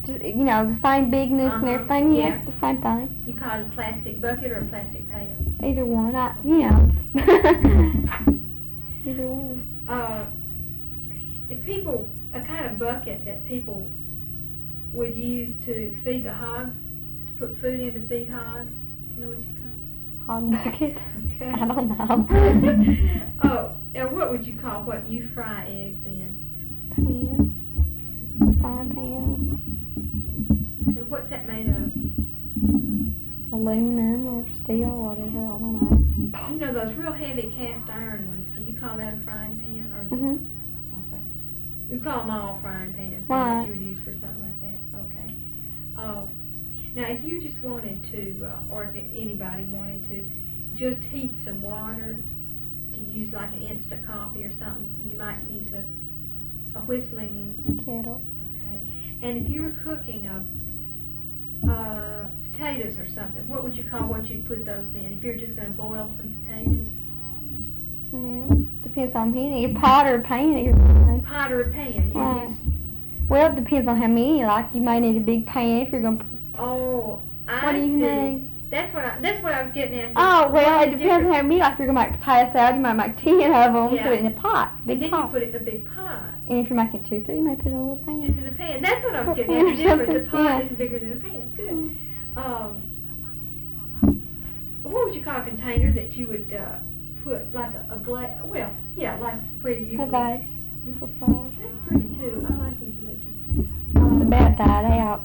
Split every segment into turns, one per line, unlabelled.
just, the same bigness and everything.
Yeah.
Yeah, the same thing.
You call it a plastic bucket or a plastic pail?
Either one. Either one.
If people, a kind of bucket that people would use to feed the hogs, to put food in to feed hogs, do you know what you call it?
Hog bucket.
Okay.
I don't know.
Now what would you call what you fry eggs in?
Pan. Frying pan.
So what's that made of?
Aluminum or steel or whatever. I don't know.
You know those real heavy cast iron ones. Do you call that a frying pan or?
Mhm.
Okay. You call them all frying pans.
Right.
That you would use for something like that. Okay. Now, if you just wanted to, or if anybody wanted to, just heat some water to use like an instant coffee or something, you might use a whistling
Kettle.
Okay. And if you were cooking potatoes or something, what would you call what you'd put those in? If you're just going to boil some potatoes?
Yeah. Depends on how many. A pot or a pan. Either one.
Pot or a pan? You
Right.
use.
Well, it depends on how many. Like, you may need a big pan if you're gonna.
Oh, I
What do you
see.
mean?
That's what I was getting at.
Oh, well,
What's
it
the
depends on
difference?
how many. Like, if you're gonna make potato salad, you might make 10 of them.
Yeah.
Put it in a pot.
And
Big
then
pot.
you put it in a big pot,
And if you're making 2, 3, you may put it in a little pan.
just in a pan. That's what I was
Or
getting
pan
at.
or
The difference. The
something,
pot
yeah.
is bigger than a pan. Good.
Mm.
What would you call a container that you would put like a glass? Well, yeah, like where you.
A vase for
That's
flowers.
pretty too. I like eucalyptus.
The bat died out.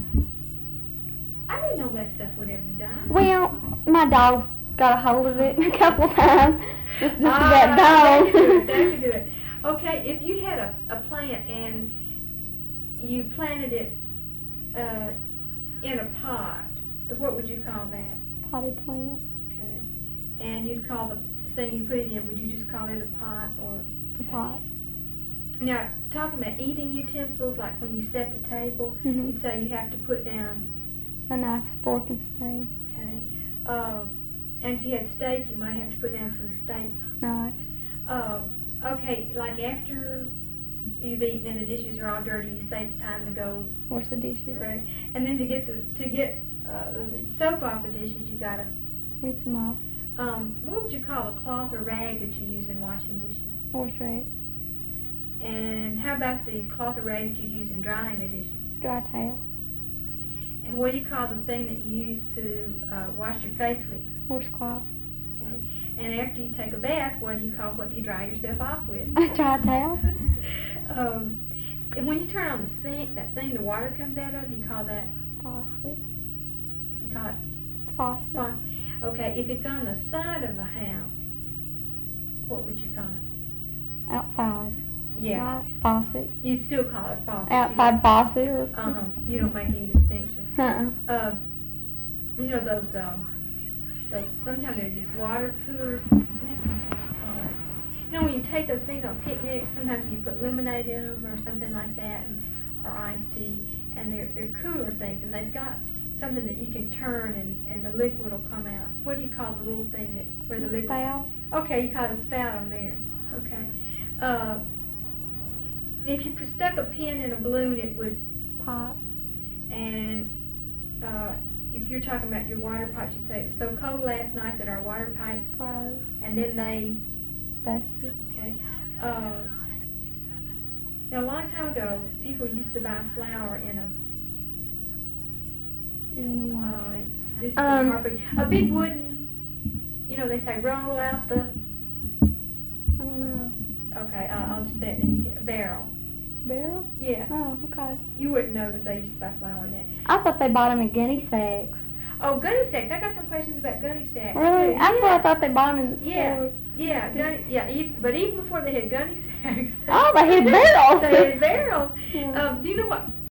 I didn't know that stuff would ever die.
Well, my dog's got a hold of it a couple times. It's just
Ah,
that
that could do
dog.
it. That could do it. Okay, if you had a plant and you planted it in a pot, what would you call that?
Potted plant.
Okay. And you'd call the thing you put it in, would you just call it a pot or?
A pot.
Now, talking about eating utensils, like when you set the table,
Mhm.
you'd say you have to put down,
A knife, fork, and spoon.
okay. And if you had steak, you might have to put down some steak.
Knife.
Okay, like after you've eaten and the dishes are all dirty, you say it's time to go,
Wash the dishes.
right? And then to get the soap off the dishes, you gotta.
Rinse them off.
What would you call a cloth or rag that you use in washing dishes?
Wash rag.
And how about the cloth or rag that you use in drying the dishes?
Dry towel.
And what do you call the thing that you use to wash your face with?
Washcloth.
Okay. And after you take a bath, what do you call what you dry yourself off with?
A dry towel.
And when you turn on the sink, that thing the water comes out of, you call that,
Faucet.
you call it
Faucet.
faucet. Okay, if it's on the side of a house, what would you call it?
Outside.
Yeah,
Right. Faucet.
you'd still call it faucet.
Outside faucet or.
You don't make any distinction.
Uh-uh.
You know those sometimes there's these water coolers. You know when you take those things on picnics, sometimes you put lemonade in them or something like that, or iced tea, and they're cooler things, and they've got something that you can turn and the liquid will come out. What do you call the little thing where the liquid?
Spout.
Okay, you call it a spout on there. Okay. If you stuck a pin in a balloon, it would
Pop.
And if you're talking about your water pipes, you'd say it was so cold last night that our water pipes
Froze.
and then they,
Busted.
okay. Now a long time ago, people used to buy flour in
In the water.
this is hard for you. A big wooden, they say roll out the,
I don't know.
okay, I'll just say it and then you get a barrel.
Barrel?
Yeah.
Oh, okay.
You wouldn't know that they used to buy flour in that.
I thought they bought them in gunny sacks.
Oh, gunny sacks. I got some questions about gunny sacks.
Really?
too.
That's what I thought they bought them in the
Yeah.
stores.
Yeah, but even before they had gunny sacks.
Oh, they had barrels.
They had barrels.
Yeah.
Do you know what